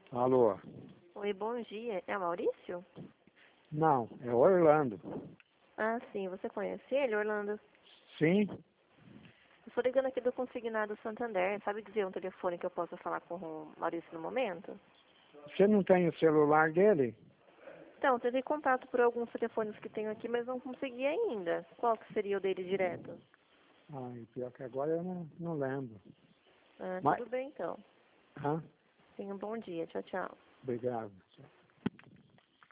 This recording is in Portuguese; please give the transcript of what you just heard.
Alô? Oi, bom dia. É Maurício? Não, é Orlando. Ah, sim. Você conhece ele, Orlando? Sim? Eu estou ligando aqui do Consignado Santander. Sabe dizer um telefone que eu possa falar com o Maurício no momento? Você não tem o celular dele? Então, tentei contato por alguns telefones que tenho aqui, mas não consegui ainda. Qual que seria o dele direto? Ai, pior que agora eu não lembro. Ah, Mas, tudo bem, então. hã? Tenha um bom dia. Tchau, tchau. Obrigado.